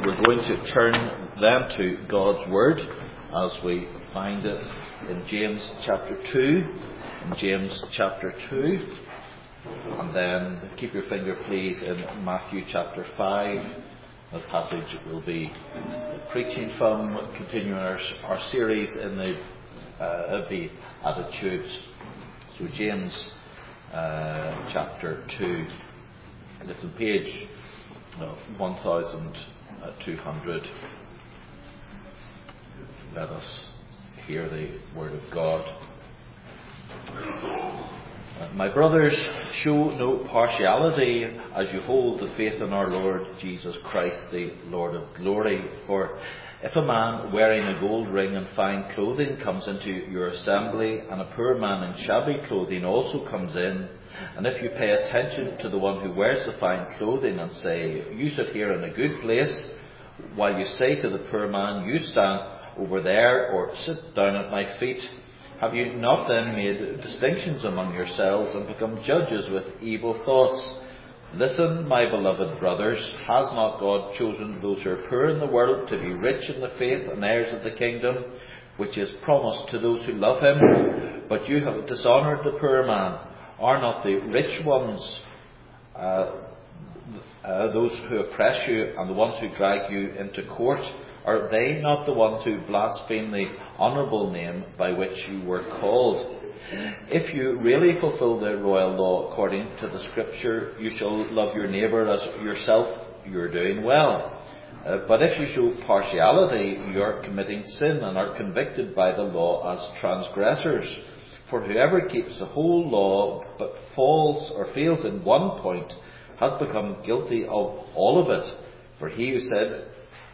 we're going to turn then to God's Word as we find it in James chapter 2. In James chapter 2. And then keep your finger, please, in Matthew chapter 5. The passage will be preaching from, continuing our series in the Beatitudes. So James chapter 2. And it's on page 1200. Let us hear the word of God. My brothers, show no partiality as you hold the faith in our Lord Jesus Christ, the Lord of glory. For if a man wearing a gold ring and fine clothing comes into your assembly, and a poor man in shabby clothing also comes in, and if you pay attention to the one who wears the fine clothing and say, "You sit here in a good place," while you say to the poor man, "You stand over there," or "Sit down at my feet," have you not then made distinctions among yourselves and become judges with evil thoughts? Listen, my beloved brothers, has not God chosen those who are poor in the world to be rich in the faith and heirs of the kingdom, which is promised to those who love him? But you have dishonoured the poor man. Are not the rich ones those who oppress you and the ones who drag you into court? Are they not the ones who blaspheme the honourable name by which you were called? If you really fulfil the royal law according to the Scripture, you shall love your neighbour as yourself, you are doing well. But if you show partiality, you are committing sin and are convicted by the law as transgressors. For whoever keeps the whole law but falls or fails in one point has become guilty of all of it. For he who said,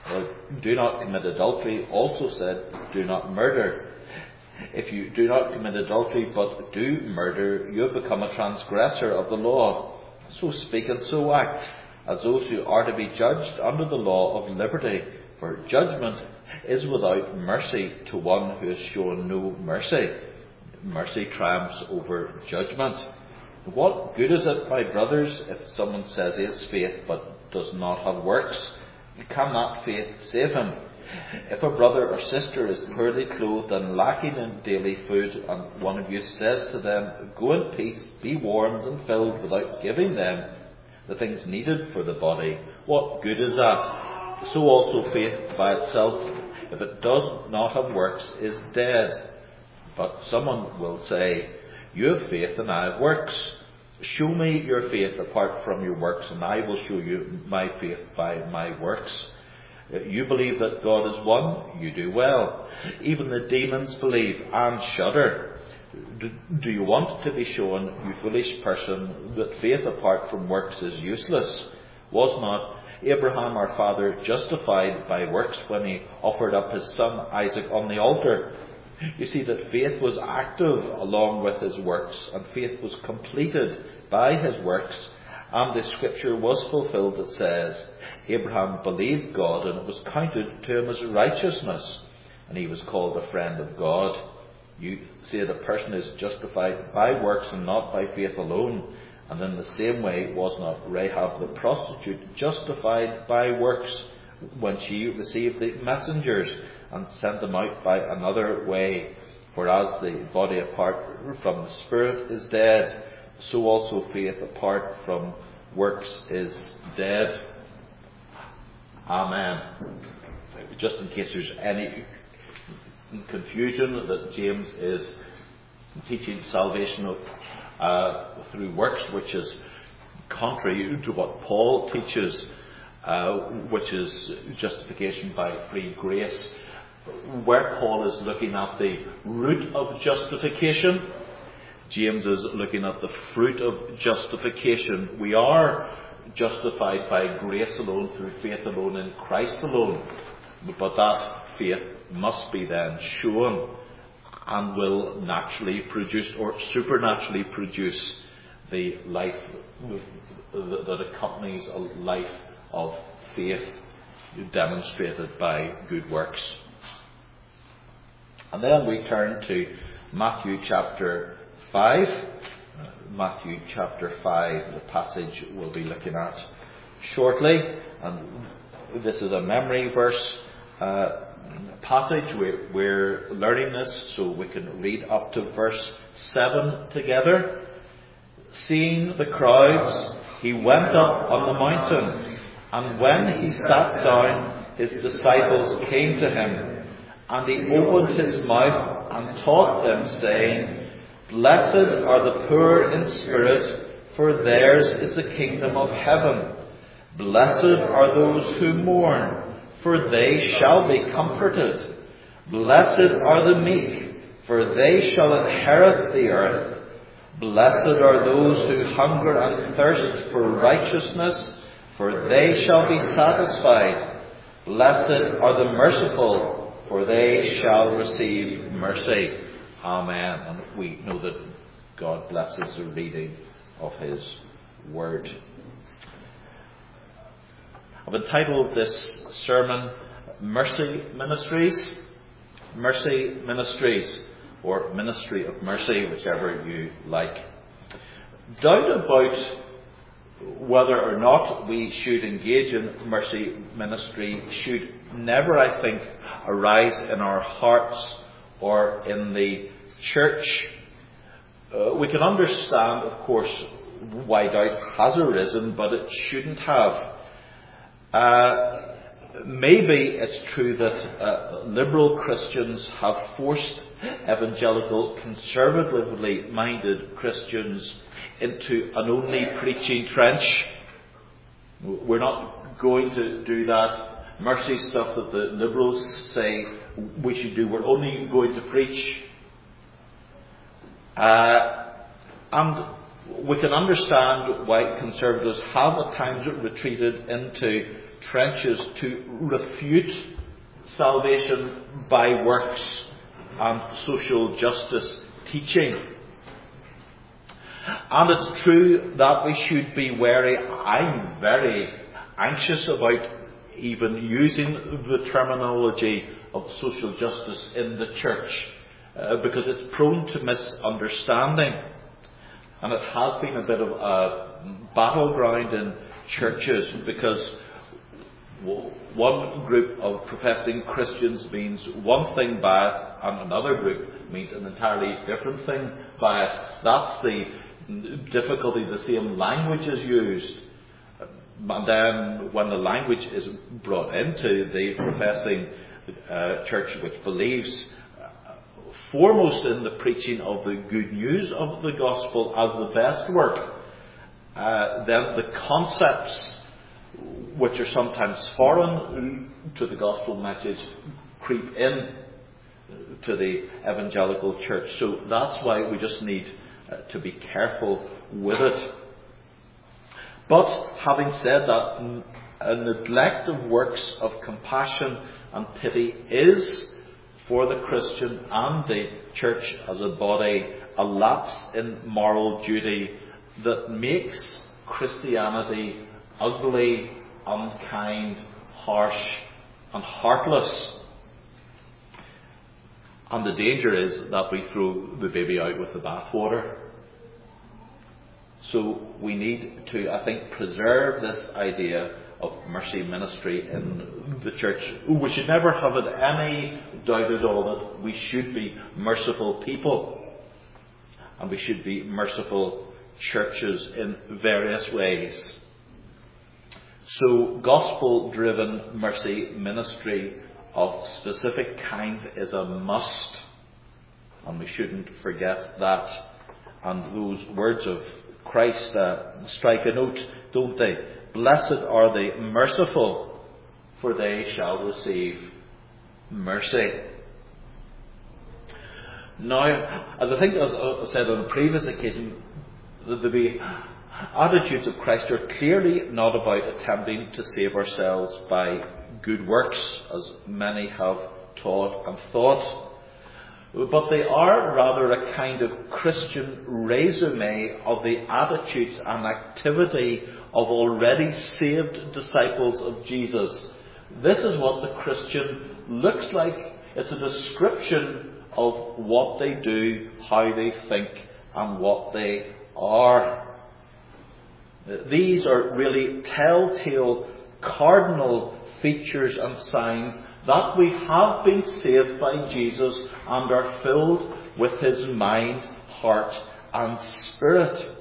"Do not commit adultery," also said, "Do not murder." If you do not commit adultery but do murder, you have become a transgressor of the law. So speak and so act as those who are to be judged under the law of liberty. For judgment is without mercy to one who has shown no mercy. Mercy triumphs over judgment. What good is it, my brothers, if someone says he has faith but does not have works? Can that faith save him? If a brother or sister is poorly clothed and lacking in daily food, and one of you says to them, "Go in peace, be warmed and filled," without giving them the things needed for the body, what good is that? So also faith by itself, if it does not have works, is dead. But someone will say, "You have faith and I have works. Show me your faith apart from your works, and I will show you my faith by my works." You believe that God is one, you do well. Even the demons believe and shudder. Do you want to be shown, you foolish person, that faith apart from works is useless? Was not Abraham our father justified by works when he offered up his son Isaac on the altar? You see that faith was active along with his works, and faith was completed by his works. And the Scripture was fulfilled that says, "Abraham believed God, and it was counted to him as righteousness, and he was called a friend of God." You say the person is justified by works and not by faith alone. And in the same way was not Rahab the prostitute justified by works when she received the messengers and sent them out by another way? For as the body apart from the spirit is dead, so also faith apart from works is dead. Amen. Just in case there's any confusion, that James is teaching salvation through works, which is contrary to what Paul teaches, which is justification by free grace. Where Paul is looking at the root of justification, James is looking at the fruit of justification. We are justified by grace alone, through faith alone, in Christ alone. But that faith must be then shown and will naturally produce or supernaturally produce the life that accompanies a life of faith demonstrated by good works. And then we turn to Matthew chapter 5. Matthew chapter 5, the passage we'll be looking at shortly. And this is a memory verse passage. We're learning this so we can read up to verse 7 together. Seeing the crowds, he went up on the mountain, and when he sat down, his disciples came to him, and he opened his mouth and taught them, saying, Blessed are the poor in spirit, for theirs is the kingdom of heaven. Blessed are those who mourn, for they shall be comforted. Blessed are the meek, for they shall inherit the earth. Blessed are those who hunger and thirst for righteousness, for they shall be satisfied. Blessed are the merciful, for they shall receive mercy. Amen. And we know that God blesses the reading of His Word. I've entitled this sermon, Mercy Ministries. Mercy Ministries, or Ministry of Mercy, whichever you like. Doubt about whether or not we should engage in mercy ministry should never, I think, arise in our hearts or in the church. We can understand, of course, why doubt has arisen, but it shouldn't have. Maybe it's true that liberal Christians have forced evangelical, conservatively minded Christians into an only preaching trench. We're not going to do that mercy stuff that the liberals say we should do. We're only going to preach. And we can understand why conservatives have at times retreated into trenches to refute salvation by works and social justice teaching. And it's true that we should be wary. I'm very anxious about even using the terminology of social justice in the church because it's prone to misunderstanding. And it has been a bit of a battleground in churches because one group of professing Christians means one thing by it and another group means an entirely different thing by it. That's the difficulty. The same language is used, and then when the language is brought into the professing church which believes foremost in the preaching of the good news of the gospel as the best work, then the concepts which are sometimes foreign to the gospel message creep in to the evangelical church. So that's why we just need to be careful with it. But having said that, a neglect of works of compassion and pity is, for the Christian and the church as a body, a lapse in moral duty that makes Christianity ugly, unkind, harsh, and heartless. And the danger is that we throw the baby out with the bathwater. So we need to, I think, preserve this idea of mercy ministry in the church. We should never have it any doubt at all that we should be merciful people. And we should be merciful churches in various ways. So gospel-driven mercy ministry of specific kinds is a must. And we shouldn't forget that. And those words of Christ strike a note, don't they? Blessed are the merciful, for they shall receive mercy. Now, as I think as I said on a previous occasion, the attitudes of Christ are clearly not about attempting to save ourselves by good works, as many have taught and thought. But they are rather a kind of Christian resume of the attitudes and activity of already saved disciples of Jesus. This is what the Christian looks like. It's a description of what they do, how they think, and what they are. These are really telltale cardinal features and signs that we have been saved by Jesus and are filled with his mind, heart and spirit.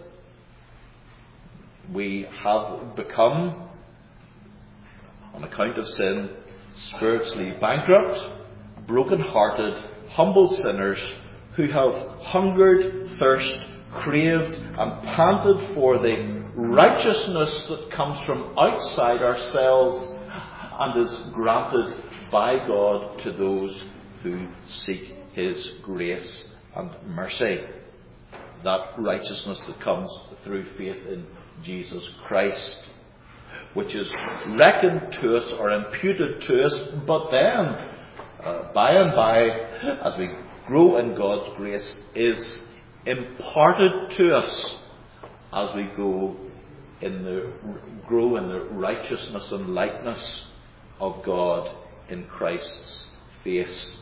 We have become, on account of sin, spiritually bankrupt, broken-hearted, humble sinners who have hungered, thirst, craved and panted for the righteousness that comes from outside ourselves and is granted by God to those who seek his grace and mercy. That righteousness that comes through faith in Jesus Christ, which is reckoned to us or imputed to us, but then, by and by, as we grow in God's grace, is imparted to us as we grow in the righteousness and likeness of God in Christ's face.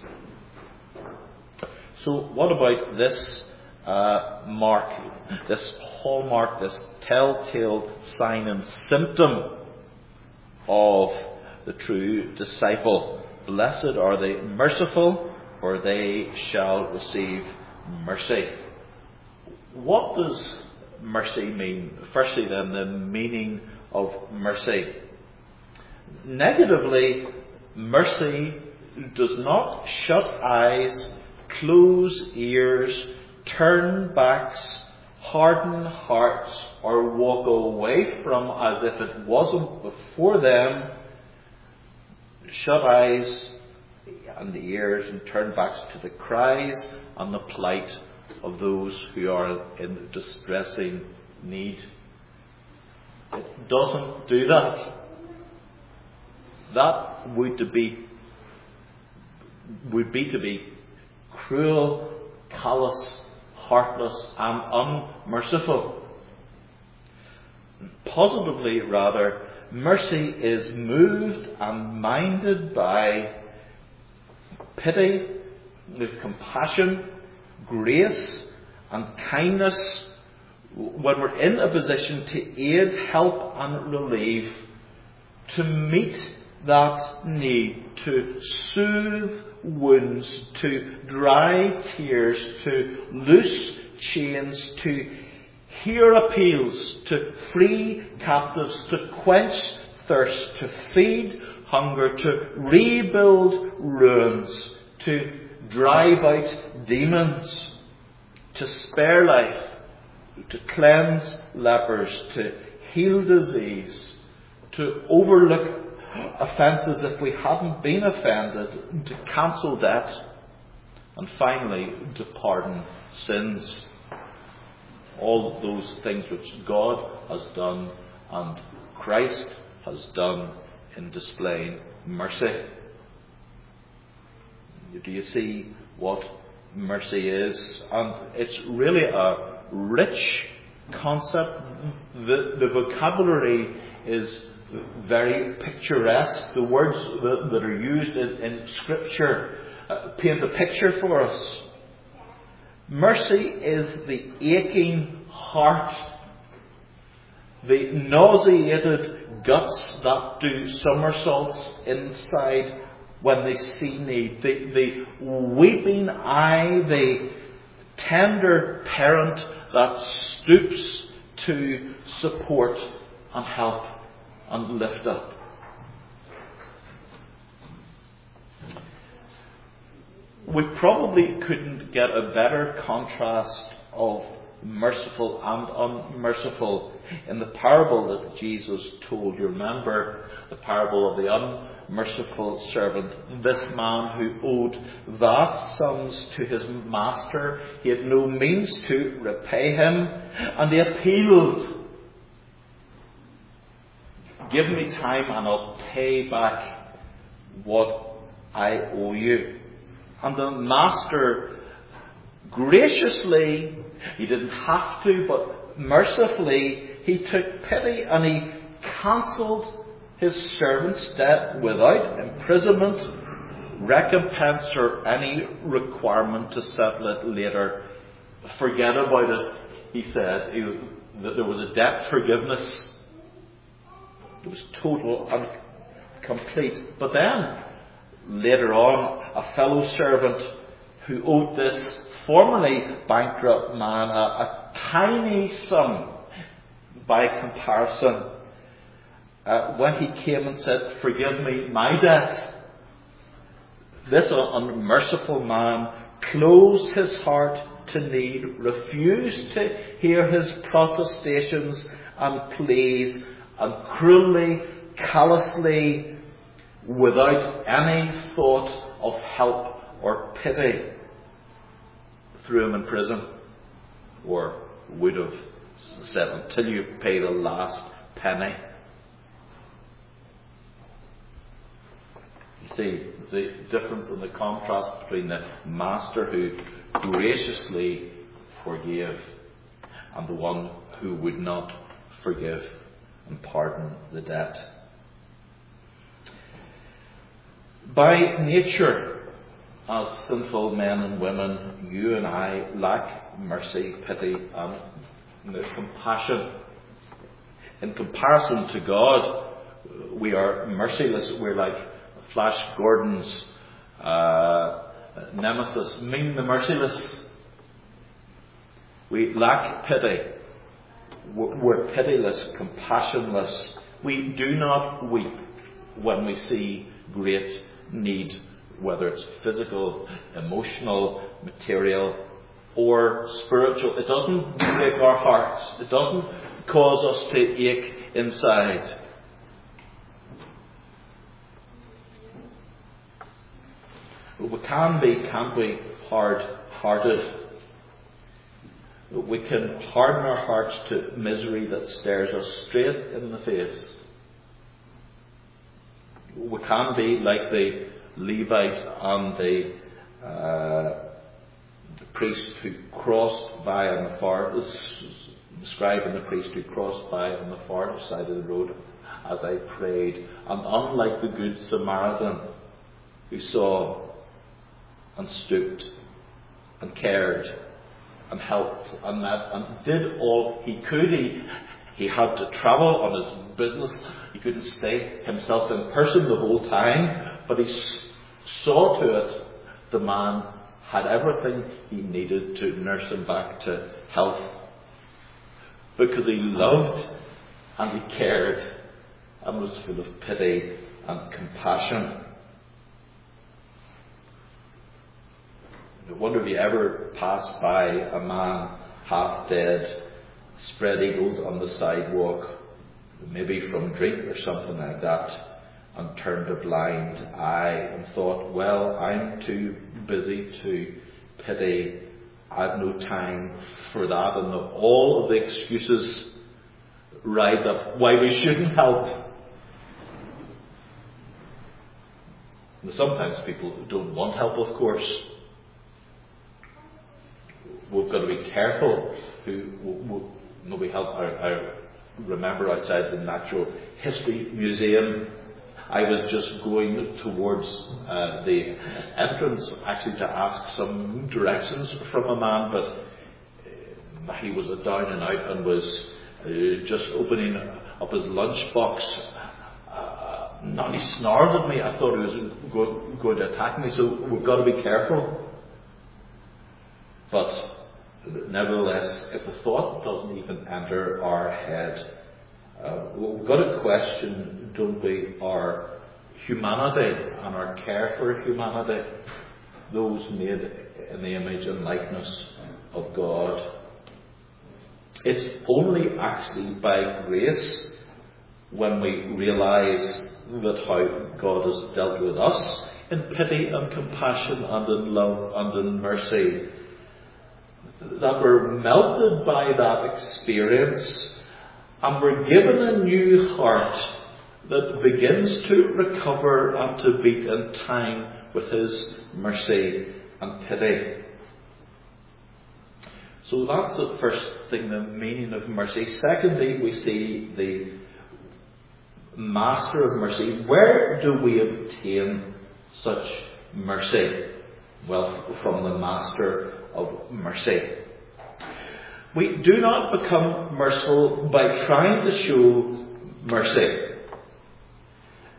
So what about this mark, this hallmark, this telltale sign and symptom of the true disciple? Blessed are the merciful, for they shall receive mercy. What does mercy mean? Firstly then, the meaning of mercy. Negatively, mercy does not shut eyes, close ears, turn backs, harden hearts, or walk away from as if it wasn't before them. Shut eyes and the ears and turn backs to the cries and the plight of those who are in distressing need. It doesn't do that. That would be to be cruel, callous, heartless and unmerciful. Positively, rather, mercy is moved and minded by pity, with compassion, grace and kindness when we're in a position to aid, help and relieve, to meet that need, to soothe wounds, to dry tears, to loose chains, to hear appeals, to free captives, to quench thirst, to feed hunger, to rebuild ruins, to drive out demons, to spare life, to cleanse lepers, to heal disease, to overlook offences if we hadn't been offended, to cancel debts, and finally to pardon sins. All those things which God has done and Christ has done in displaying mercy. Do you see what mercy is? And it's really a rich concept. The vocabulary is very picturesque. The words that are used in Scripture paint a picture for us. Mercy is the aching heart, the nauseated guts that do somersaults inside when they see need, the weeping eye, the tender parent that stoops to support and help and lift up. We probably couldn't get a better contrast of merciful and unmerciful in the parable that Jesus told. You remember the parable of the unmerciful servant, this man who owed vast sums to his master. He had no means to repay him, and he appealed, "Give me time and I'll pay back what I owe you." And the master graciously, he didn't have to, but mercifully, he took pity and he cancelled his servant's debt without imprisonment, recompense or any requirement to settle it later. Forget about it, he said. That there was a debt forgiveness. It was total and complete. But then, later on, a fellow servant who owed this formerly bankrupt man a tiny sum by comparison, when he came and said, "Forgive me my debt," this unmerciful man closed his heart to need, refused to hear his protestations and pleas, and cruelly, callously, without any thought of help or pity, threw him in prison, or would have said, "Until you pay the last penny." You see the difference and the contrast between the master who graciously forgave and the one who would not forgive and pardon the debt. By nature, as sinful men and women, you and I lack mercy, pity, and compassion. In comparison to God, we are merciless. We're like Flash Gordon's nemesis, Ming the Merciless. We lack pity. We're pitiless, compassionless. We do not weep when we see great need, whether it's physical, emotional, material, or spiritual. It doesn't break our hearts. It doesn't cause us to ache inside. We can be, can't we, hard-hearted. We can harden our hearts to misery that stares us straight in the face. We can be like the Levite and the priest who crossed by on the far, the scribe and the priest who crossed by on the far side of the road as I prayed. And unlike the Good Samaritan who saw and stooped and cared and helped and met and did all he could. He had to travel on his business. He couldn't stay himself in person the whole time, but he saw to it the man had everything he needed to nurse him back to health, because he loved and he cared and was full of pity and compassion. I wonder if you ever passed by a man half dead, spread eagled on the sidewalk, maybe from drink or something like that, and turned a blind eye and thought, well, I'm too busy to pity, I've no time for that, and all of the excuses rise up why we shouldn't help. And sometimes people don't want help, of course. We've got to be careful who we help. I remember outside the Natural History Museum, I was just going towards the entrance actually to ask some directions from a man, but he was down and out and was just opening up his lunchbox. Now he snarled at me. I thought he was going to attack me, so we've got to be careful. But nevertheless, if the thought doesn't even enter our head, we've got to question, don't we, our humanity and our care for humanity, those made in the image and likeness of God. It's only actually by grace, when we realise that how God has dealt with us in pity and compassion and in love and in mercy, that we're melted by that experience and we're given a new heart that begins to recover and to beat in time with His mercy and pity. So that's the first thing, the meaning of mercy. Secondly, we see the Master of mercy. Where do we obtain such mercy? Well, from the Master of mercy. We do not become merciful by trying to show mercy.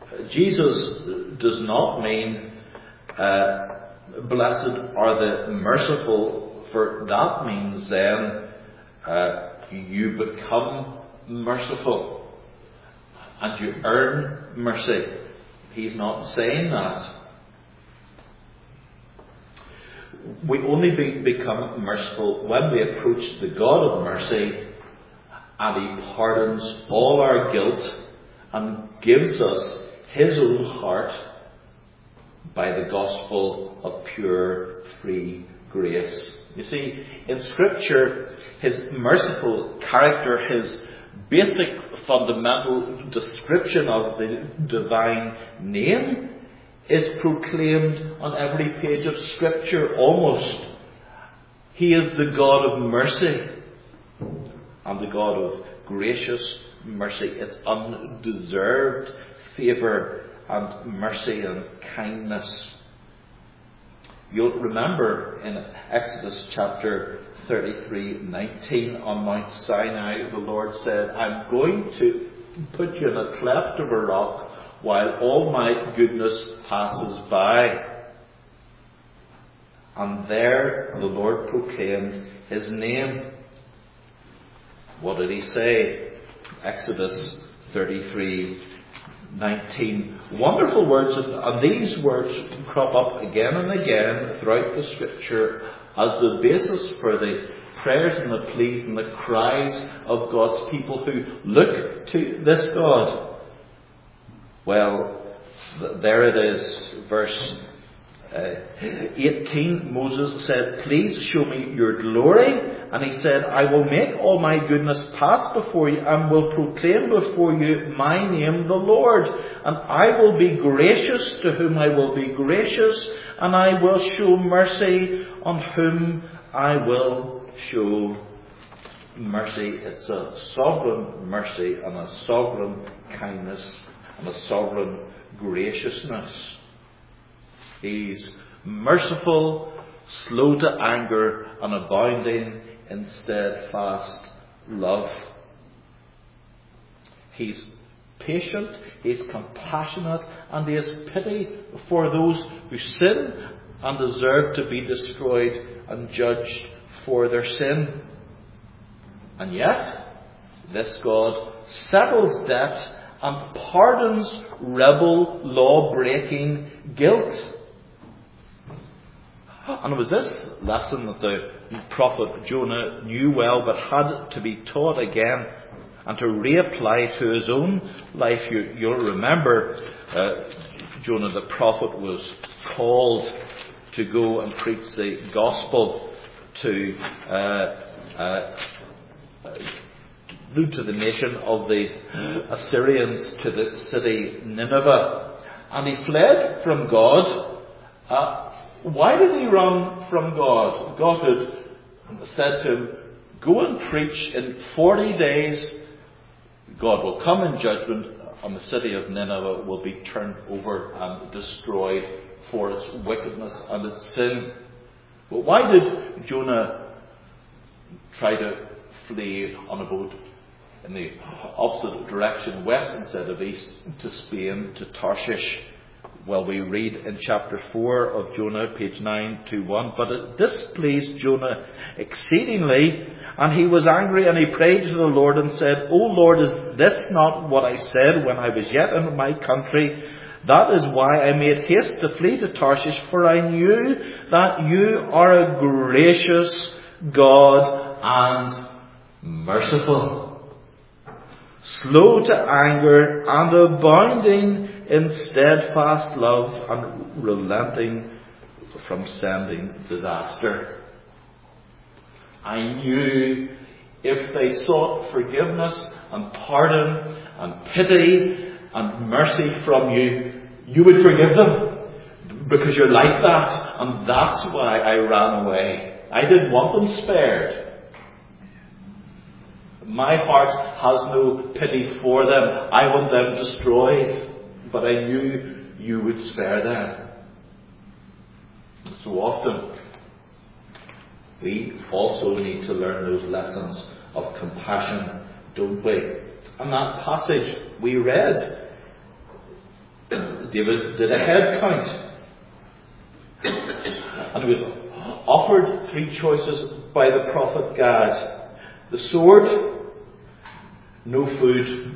Jesus does not mean blessed are the merciful, for that means then you become merciful and you earn mercy. He's not saying that. We only become merciful when we approach the God of mercy, and He pardons all our guilt and gives us His own heart by the gospel of pure, free grace. You see, in Scripture, His merciful character, His basic fundamental description of the divine name is proclaimed on every page of Scripture almost. He is the God of mercy and the God of gracious mercy. It's undeserved favour and mercy and kindness. You'll remember in Exodus chapter 33:19 on Mount Sinai, the Lord said, I'm going to put you in a cleft of a rock while all my goodness passes by. And there the Lord proclaimed His name. What did He say? Exodus 33:19. Wonderful words, and these words crop up again and again throughout the Scripture as the basis for the prayers and the pleas and the cries of God's people who look to this God. Well, there it is, verse 18. Moses said, please show me your glory. And He said, I will make all my goodness pass before you and will proclaim before you my name, the Lord. And I will be gracious to whom I will be gracious, and I will show mercy on whom I will show mercy. It's a sovereign mercy and a sovereign kindness and a sovereign graciousness. He's merciful, slow to anger, and abounding in steadfast love. He's patient, He's compassionate, and He has pity for those who sin and deserve to be destroyed and judged for their sin. And yet, this God settles debt and pardons rebel, law-breaking guilt. And it was this lesson that the prophet Jonah knew well, but had to be taught again and to reapply to his own life. You'll remember Jonah the prophet was called to go and preach the gospel to the nation of the Assyrians, to the city Nineveh. And he fled from God. Why did he run from God? God had said to him, go and preach in 40 days. God will come in judgment and the city of Nineveh will be turned over and destroyed for its wickedness and its sin. But why did Jonah try to flee on a boat in the opposite direction, west instead of east, to Spain, to Tarshish? Well, we read in chapter 4 of Jonah, page 921, but it displeased Jonah exceedingly, and he was angry, and he prayed to the Lord and said, O Lord, is this not what I said when I was yet in my country? That is why I made haste to flee to Tarshish, for I knew that you are a gracious God and merciful, slow to anger and abounding in steadfast love and relenting from sending disaster. I knew if they sought forgiveness and pardon and pity and mercy from you, you would forgive them. Because you're like that. And that's why I ran away. I didn't want them spared. My heart has no pity for them. I want them destroyed. But I knew you would spare them. So often, we also need to learn those lessons of compassion, don't we? And that passage we read David did a head count. And he was offered 3 choices by the prophet Gad. The sword, no food,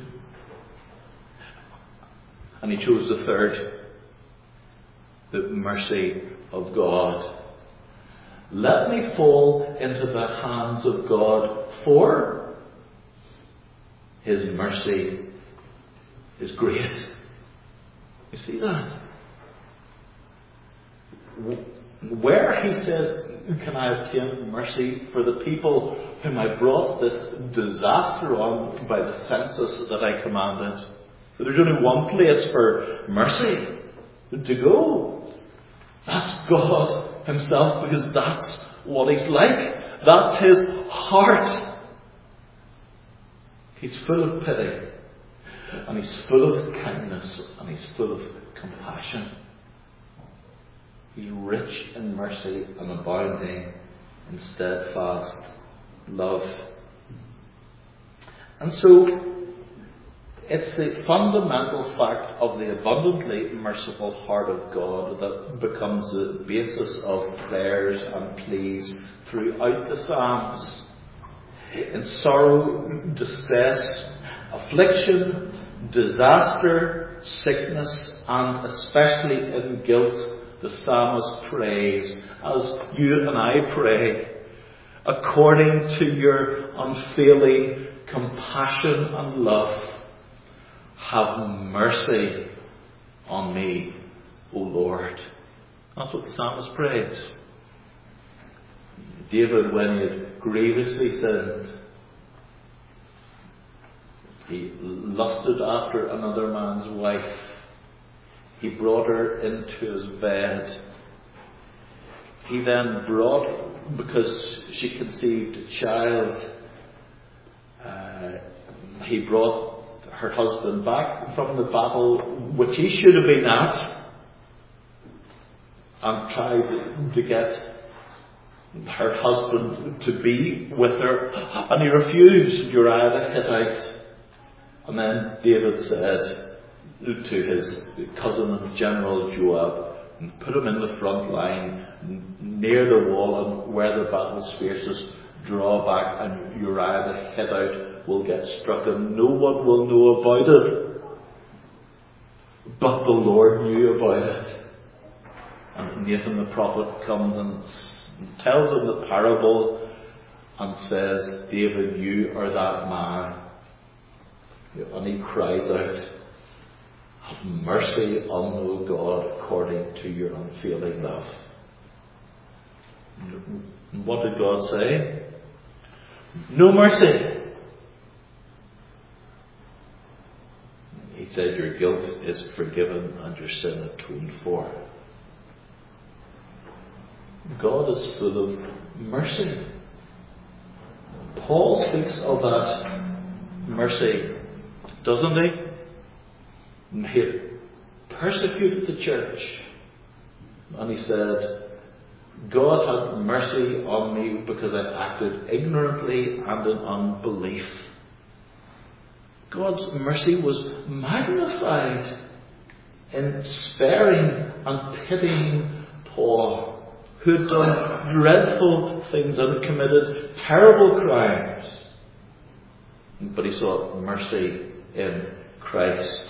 and he chose the third, the mercy of God. Let me fall into the hands of God, for His mercy is great. You see that? Where he says, can I obtain mercy for the people whom I brought this disaster on by the census that I commanded? There's only one place for mercy to go. That's God Himself, because that's what He's like. That's His heart. He's full of pity, and He's full of kindness, and He's full of compassion. He's rich in mercy and abounding in steadfast love. And so, it's the fundamental fact of the abundantly merciful heart of God that becomes the basis of prayers and pleas throughout the Psalms. In sorrow, distress, affliction, disaster, sickness, and especially in guilt, the psalmist prays, as you and I pray, according to your unfailing compassion and love, have mercy on me, O Lord. That's what the psalmist prays. David, when he had grievously sinned, he lusted after another man's wife. He brought her into his bed. He then brought, because she conceived a child, he brought her husband back from the battle which he should have been at, and tried to get her husband to be with her, and he refused. Uriah the Hittite. And then David said to his cousin and general Joab, put him in the front line near the wall, and where the battle's fiercest, draw back, and Uriah the Hittite will get struck, and no one will know about it. But the Lord knew about it. And Nathan the prophet comes and tells him the parable and says, David, you are that man. And he cries out, have mercy on, O God, according to your unfailing love. What did God say? No mercy. He said, your guilt is forgiven and your sin atoned for. God is full of mercy. Paul speaks of that mercy, doesn't he? He persecuted the church, and he said, God had mercy on me because I acted ignorantly and in unbelief. God's mercy was magnified in sparing and pitying Paul, who had done dreadful things and committed terrible crimes. But he saw mercy in Christ.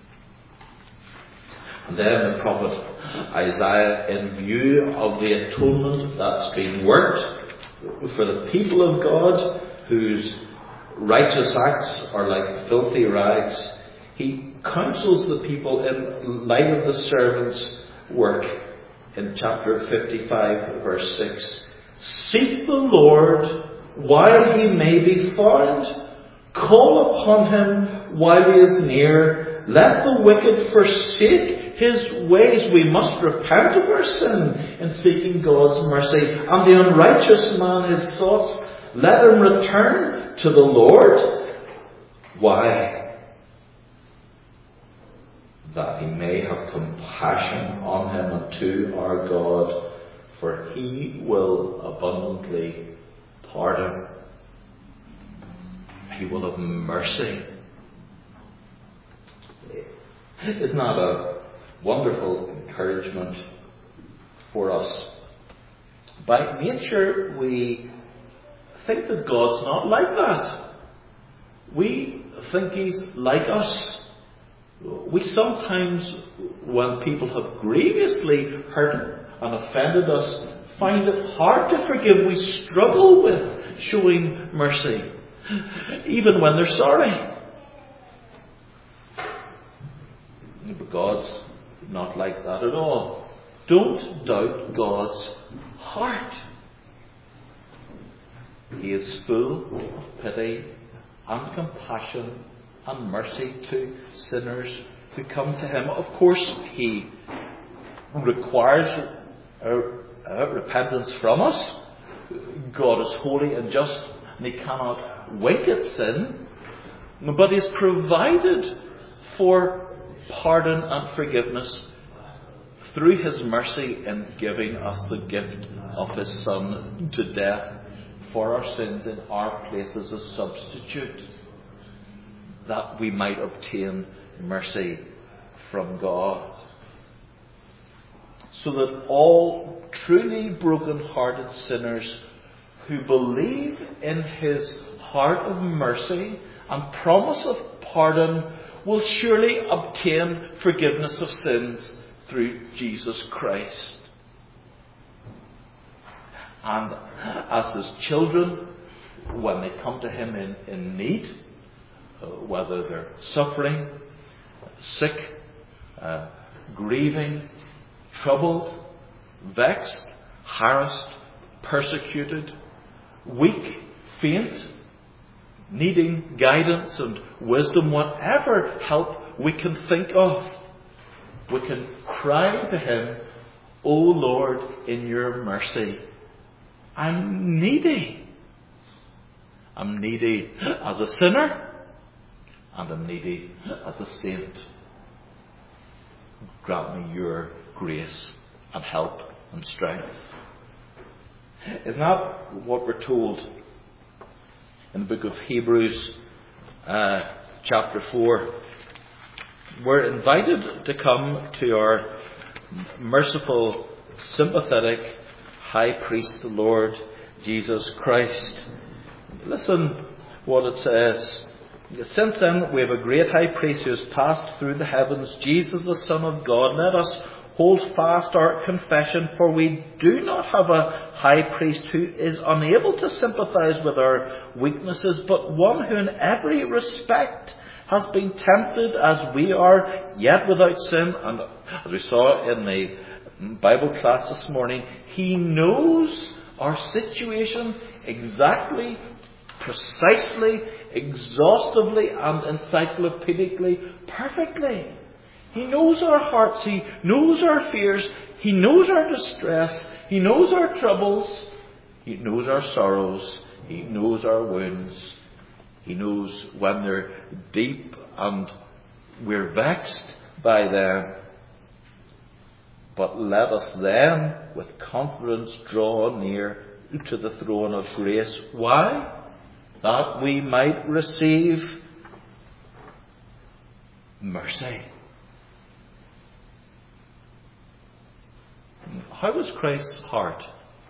And then the prophet Isaiah, in view of the atonement that's been worked for the people of God, whose righteous acts are like filthy rags, he counsels the people in light of the servant's work in chapter 55, verse 6. Seek the Lord while he may be found. Call upon him while he is near. Let the wicked forsake his ways. We must repent of our sin in seeking God's mercy. And the unrighteous man his thoughts, let him return to the Lord. Why? That he may have compassion on him and to our God, for he will abundantly pardon. He will have mercy. Isn't that wonderful encouragement for us. By nature, we think that God's not like that. We think He's like us. We sometimes, when people have grievously hurt and offended us, find it hard to forgive. We struggle with showing mercy, even when they're sorry. But God's not like that at all. Don't doubt God's heart. He is full of pity and compassion and mercy to sinners who come to Him. Of course, He requires repentance from us. God is holy and just, and He cannot wink at sin. But He has provided for pardon and forgiveness through His mercy in giving us the gift of His Son to death for our sins in our place as a substitute, that we might obtain mercy from God. So that all truly broken-hearted sinners who believe in His heart of mercy and promise of pardon will surely obtain forgiveness of sins through Jesus Christ. And as His children, when they come to Him in need, whether they're suffering, sick, grieving, troubled, vexed, harassed, persecuted, weak, faint, needing guidance and wisdom, whatever help we can think of, we can cry to Him, "O Lord, in your mercy, I'm needy. I'm needy as a sinner, and I'm needy as a saint. Grant me your grace and help and strength." Isn't that what we're told in the book of Hebrews, chapter 4? We're invited to come to our merciful, sympathetic High Priest, the Lord Jesus Christ. Listen what it says. "Since then we have a great High Priest who has passed through the heavens, Jesus the Son of God. Let us hold fast our confession, for we do not have a High Priest who is unable to sympathize with our weaknesses, but one who in every respect has been tempted as we are, yet without sin." And as we saw in the Bible class this morning, He knows our situation exactly, precisely, exhaustively and encyclopedically perfectly. He knows our hearts. He knows our fears. He knows our distress. He knows our troubles. He knows our sorrows. He knows our wounds. He knows when they're deep and we're vexed by them. But let us then with confidence draw near to the throne of grace. Why? That we might receive mercy. How was Christ's heart?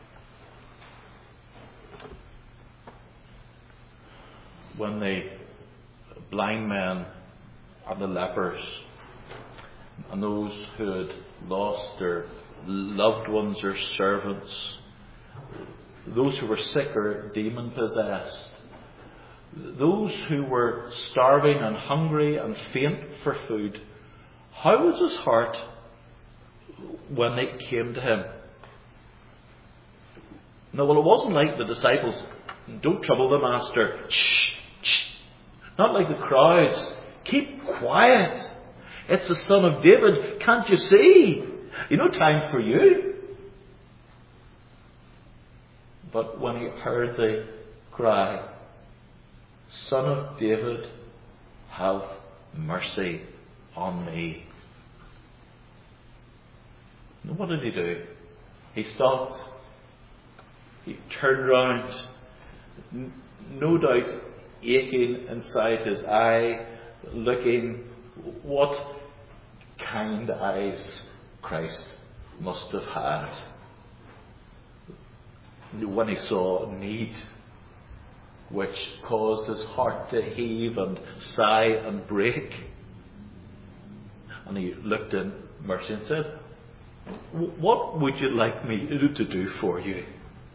When the blind men and the lepers and those who had lost their loved ones or servants, those who were sick or demon-possessed, those who were starving and hungry and faint for food, how was his heart when they came to Him? No, well, it wasn't like the disciples, "Don't trouble the Master. Shh, shh." Not like the crowds, "Keep quiet. It's the Son of David. Can't you see? No time for you." But when He heard the cry, "Son of David, have mercy on me." What did He do? He stopped. He turned round, no doubt aching inside his eye, looking, what kind eyes Christ must have had when he saw need, which caused his heart to heave and sigh and break. And he looked in mercy and said, "What would you like me to do for you?"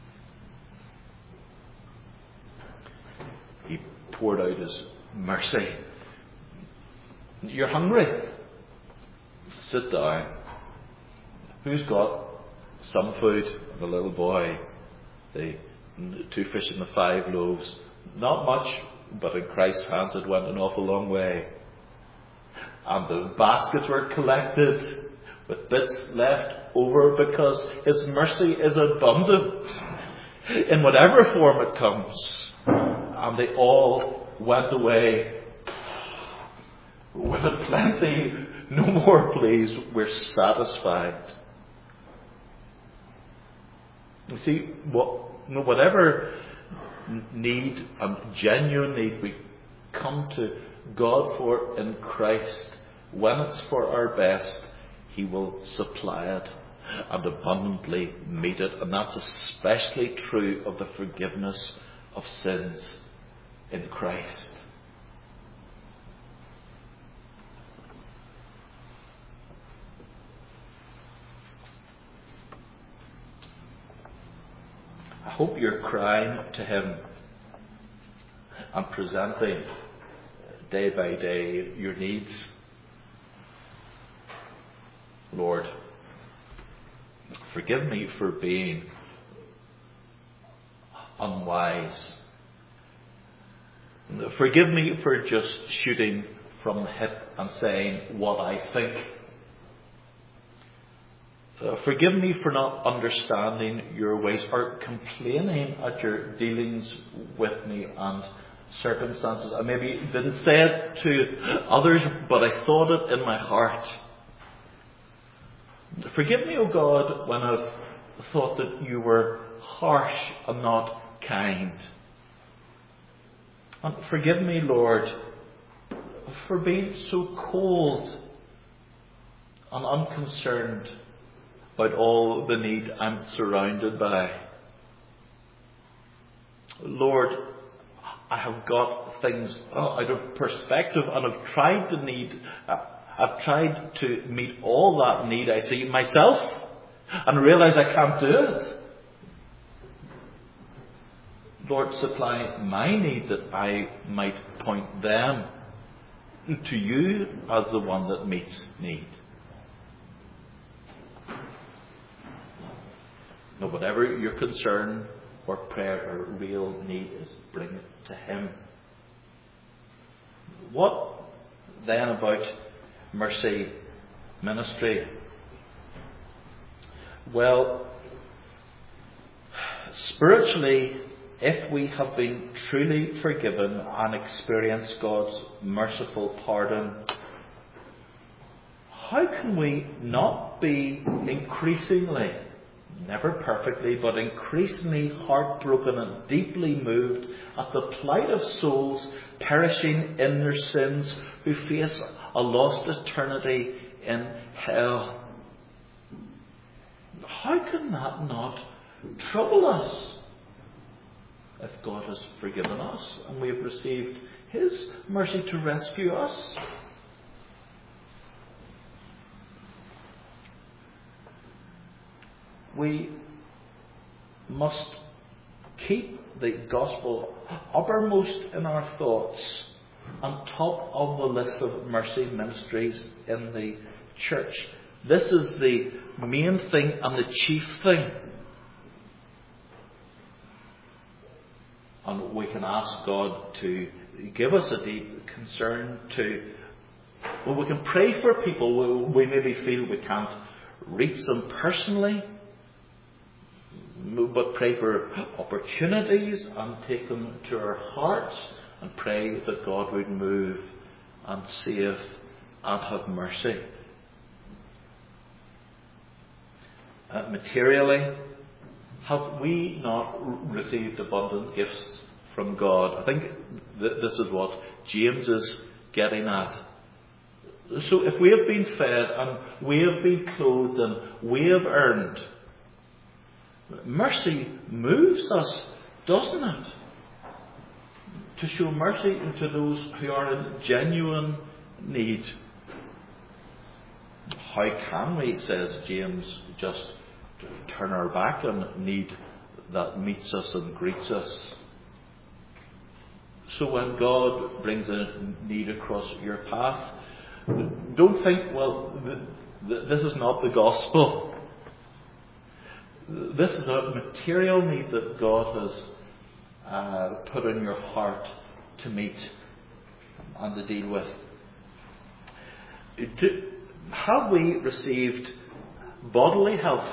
He poured out his mercy. "You're hungry? Sit down. Who's got some food?" And the little boy, the 2 fish and the 5 loaves. Not much, but in Christ's hands it went an awful long way. And the baskets were collected with bits left over, because his mercy is abundant in whatever form it comes. And they all went away with a plenty. No more, please. We're satisfied. You see, whatever need and genuine need we come to God for in Christ, when it's for our best, He will supply it and abundantly meet it. And that's especially true of the forgiveness of sins in Christ. I hope you're crying to Him and presenting day by day your needs. Lord, forgive me for being unwise. Forgive me for just shooting from the hip and saying what I think. Forgive me for not understanding your ways or complaining at your dealings with me and circumstances. I maybe didn't say it to others, but I thought it in my heart. Forgive me, O God, when I've thought that you were harsh and not kind. And forgive me, Lord, for being so cold and unconcerned about all the need I'm surrounded by. Lord, I have got things out of perspective, and I've tried to meet all that need I see myself and realize I can't do it. Lord, supply my need that I might point them to you as the one that meets need. Now, whatever your concern or prayer or real need is, bring it to Him. What then about mercy ministry? Well, spiritually, if we have been truly forgiven and experienced God's merciful pardon, how can we not be increasingly, never perfectly, but increasingly heartbroken and deeply moved at the plight of souls perishing in their sins who face a lost eternity in hell? How can that not trouble us if God has forgiven us and we have received His mercy to rescue us? We must keep the gospel uppermost in our thoughts, on top of the list of mercy ministries in the church. This is the main thing and the chief thing. And we can ask God to give us a deep concern to, well, we can pray for people we maybe feel we can't reach them personally, but pray for opportunities and take them to our hearts and pray that God would move and save and have mercy. Materially, have we not received abundant gifts from God? I think this is what James is getting at. So if we have been fed and we have been clothed and we have earned, mercy moves us, doesn't it? To show mercy to those who are in genuine need. How can we, says James, just turn our back on need that meets us and greets us? So when God brings a need across your path, don't think, well, this is not the gospel. This is a material need that God has put in your heart to meet and to deal with. Have we received bodily health?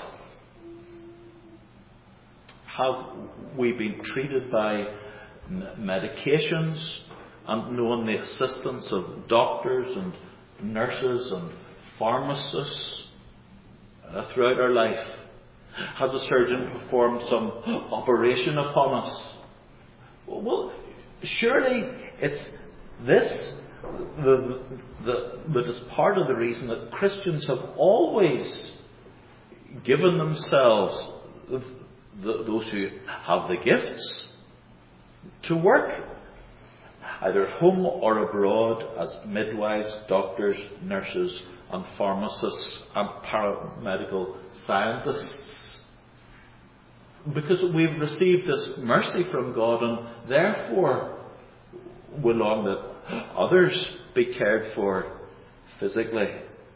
Have we been treated by medications and known the assistance of doctors and nurses and pharmacists throughout our life? Has a surgeon performed some operation upon us? Well, surely it's this that is part of the reason that Christians have always given themselves, those who have the gifts, to work either at home or abroad as midwives, doctors, nurses and pharmacists and paramedical scientists. Because we've received this mercy from God, and therefore we long that others be cared for physically.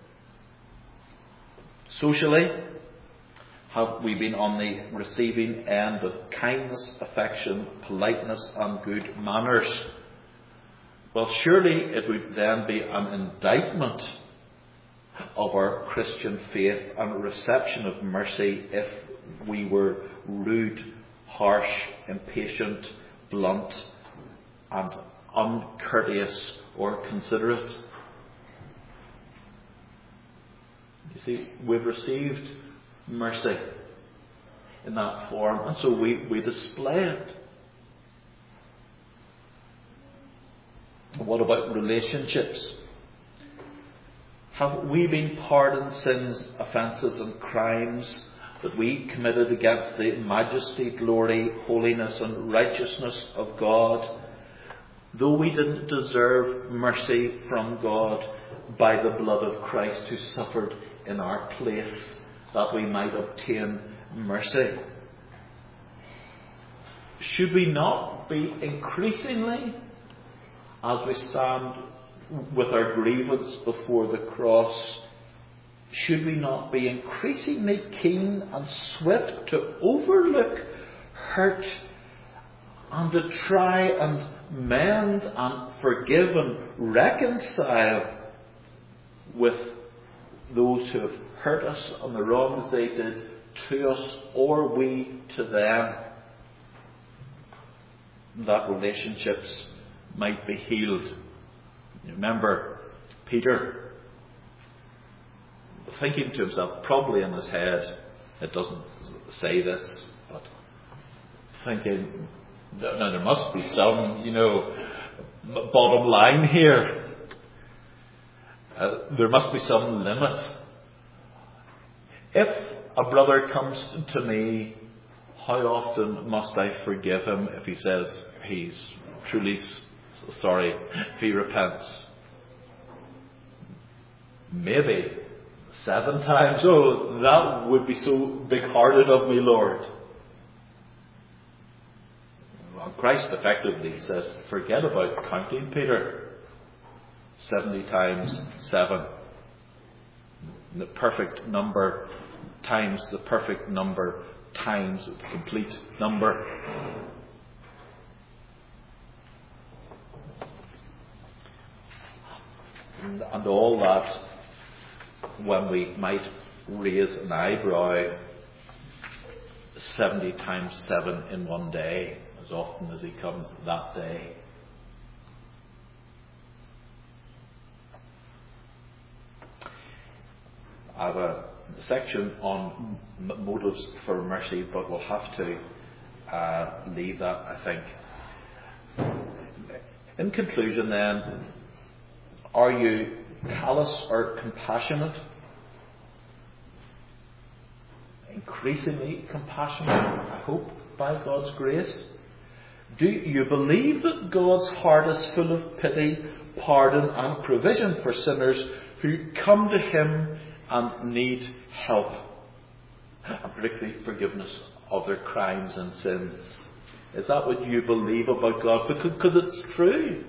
Socially, have we been on the receiving end of kindness, affection, politeness and good manners? Well, surely it would then be an indictment of our Christian faith and reception of mercy if we were rude, harsh, impatient, blunt and uncourteous or considerate. You see, we've received mercy in that form, and so we display it. What about relationships? Have we been pardoned sins, offences and crimes that we committed against the majesty, glory, holiness and righteousness of God, though we didn't deserve mercy from God, by the blood of Christ who suffered in our place, that we might obtain mercy? Should we not be increasingly, as we stand with our grievance before the cross, should we not be increasingly keen and swift to overlook hurt and to try and mend and forgive and reconcile with those who have hurt us and the wrongs they did to us or we to them, that relationships might be healed? Remember Peter thinking to himself, probably in his head, it doesn't say this, but thinking, now there must be some, bottom line here. There must be some limit. If a brother comes to me, how often must I forgive him if he says he's truly sorry, if he repents? Maybe 7 times. Oh, that would be so big-hearted of me, Lord. Well, Christ effectively says, forget about counting, Peter. 70 times 7. The perfect number times the perfect number times the complete number. And all that when we might raise an eyebrow 70 times 7 in one day, as often as he comes that day. I have a section on motives for mercy, but we'll have to leave that, I think. In conclusion then, are you callous or compassionate? Increasingly compassionate, I hope, by God's grace? Do you believe that God's heart is full of pity, pardon and provision for sinners who come to Him and need help, and particularly forgiveness of their crimes and sins? Is that what you believe about God? Because it's true.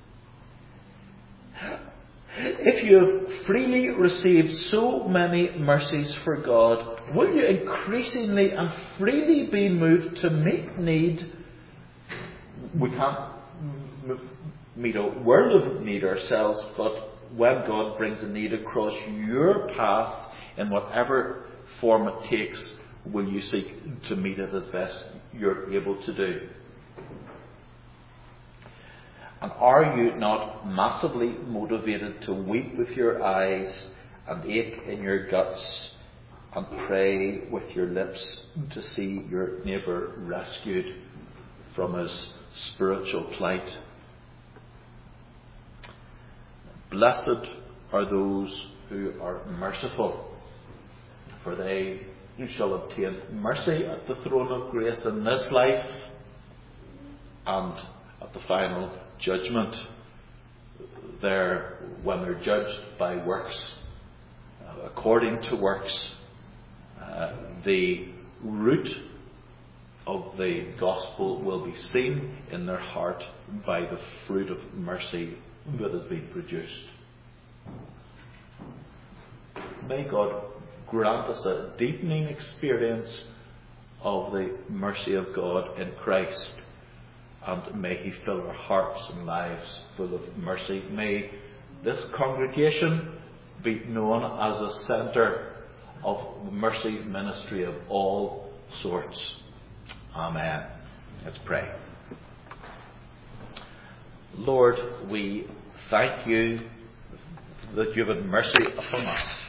If you have freely received so many mercies for God, will you increasingly and freely be moved to meet need? We can't meet a world of need ourselves, but when God brings a need across your path, in whatever form it takes, will you seek to meet it as best you're able to do? And are you not massively motivated to weep with your eyes and ache in your guts and pray with your lips to see your neighbour rescued from his spiritual plight? Blessed are those who are merciful, for they shall obtain mercy at the throne of grace in this life and at the final judgment, there when they're judged by works, according to works. The root of the gospel will be seen in their heart by the fruit of mercy that has been produced. May God grant us a deepening experience of the mercy of God in Christ, and may He fill our hearts and lives full of mercy. May this congregation be known as a centre of mercy ministry of all sorts. Amen. Let's pray. Lord, we thank You that You have had mercy upon us.